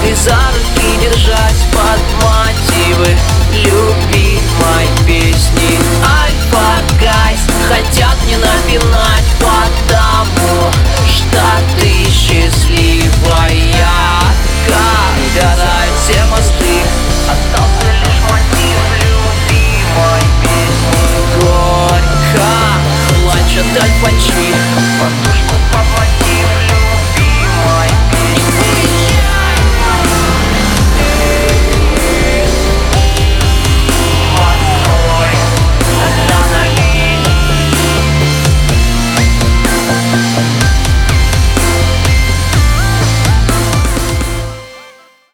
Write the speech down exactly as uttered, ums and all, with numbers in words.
и за руки держать под мотивы любимой песни. Альфа-гайз хотят не напинать, потому что ты счастливая. Как горят все мосты, остался лишь мотив любимой песни. Горько плачет альфа.